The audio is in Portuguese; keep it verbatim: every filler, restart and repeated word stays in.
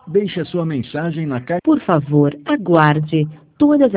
Deixe a sua mensagem na caixa. Por favor, aguarde. Todas